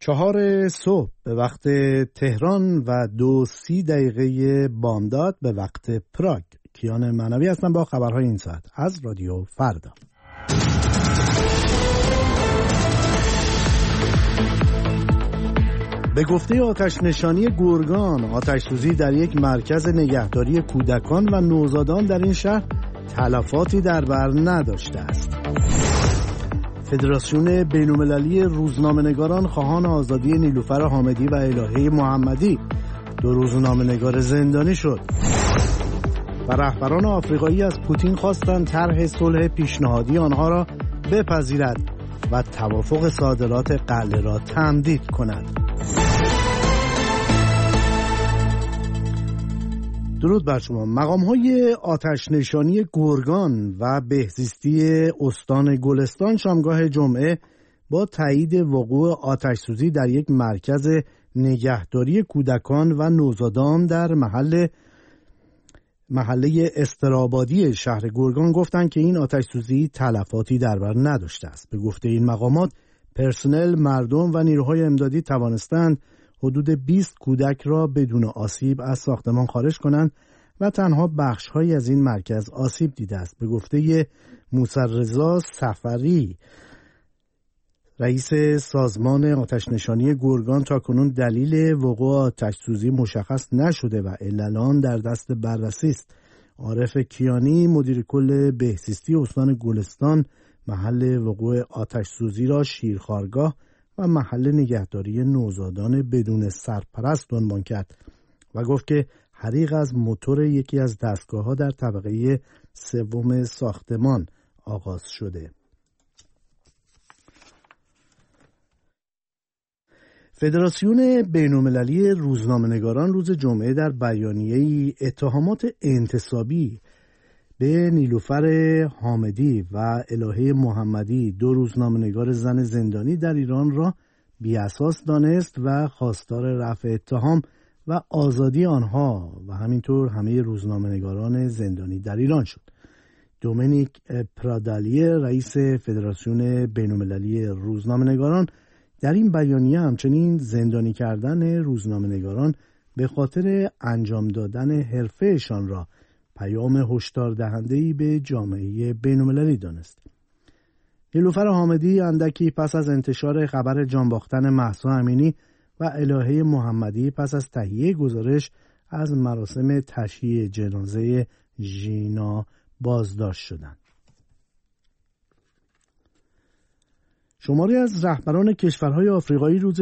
4 صبح به وقت تهران و 2:30 بامداد به وقت پراگ. کیان معنوی هستم با خبرهای این ساعت از رادیو فردا. به گفته آتش نشانی گرگان، آتش سوزی در یک مرکز نگهداری کودکان و نوزادان در این شهر تلفاتی در بر نداشته است. فدراسیون بین‌المللی روزنامه‌نگاران خواهان آزادی نیلوفر حامدی و الهه محمدی، 2 روزنامه‌نگار زندانی شد. و رهبران آفریقایی از پوتین خواستند طرح صلح پیشنهادی آنها را بپذیرد و توافق صادرات غله را تمدید کند. درود بر شما. مقام‌های آتش نشانی گرگان و بهزیستی استان گلستان شامگاه جمعه با تایید وقوع آتش سوزی در یک مرکز نگهداری کودکان و نوزادان در محله استرابادی شهر گرگان گفتند که این آتش سوزی تلفاتی در بر نداشته است. به گفته این مقامات، پرسنل، مردم و نیروهای امدادی توانستند حدود 20 کودک را بدون آسیب از ساختمان خارج کنند و تنها بخش‌هایی از این مرکز آسیب دیده است. به گفته موسی رضا سفری، رئیس سازمان آتش نشانی گرگان، تاکنون دلیل وقوع آتش سوزی مشخص نشده و علل در دست بررسی است. عارف کیانی، مدیر کل بهزیستی استان گلستان، محل وقوع آتش سوزی را شیرخوارگاه و محل نگهداری نوزادان بدون سرپرست عنوان کرد و گفت که حریق از موتور یکی از دستگاه‌ها در طبقه 3 ساختمان آغاز شده. فدراسیون بین‌المللی روزنامه‌نگاران روز جمعه در بیانیه‌ای اتهامات انتصابی به نیلوفر حامدی و الهه محمدی، 2 روزنامه‌نگار زن زندانی در ایران را بی‌اساس دانست و خواستار رفع اتهام و آزادی آنها و همینطور همه روزنامه‌نگاران زندانی در ایران شد. دومینیک پرادالیه، رئیس فدراسیون بین‌المللی روزنامه‌نگاران، در این بیانیه همچنین زندانی کردن روزنامه‌نگاران به خاطر انجام دادن حرفه‌شان را پیام هشدار دهنده‌ای به جامعه بین‌المللی دانست. نیلوفر حامدی اندکی پس از انتشار خبر جان باختن مهسا امینی و الهه محمدی پس از تهیه گزارش از مراسم تشییع جنازه ژینا بازداشت شدند. شماری از رهبران کشورهای آفریقایی روز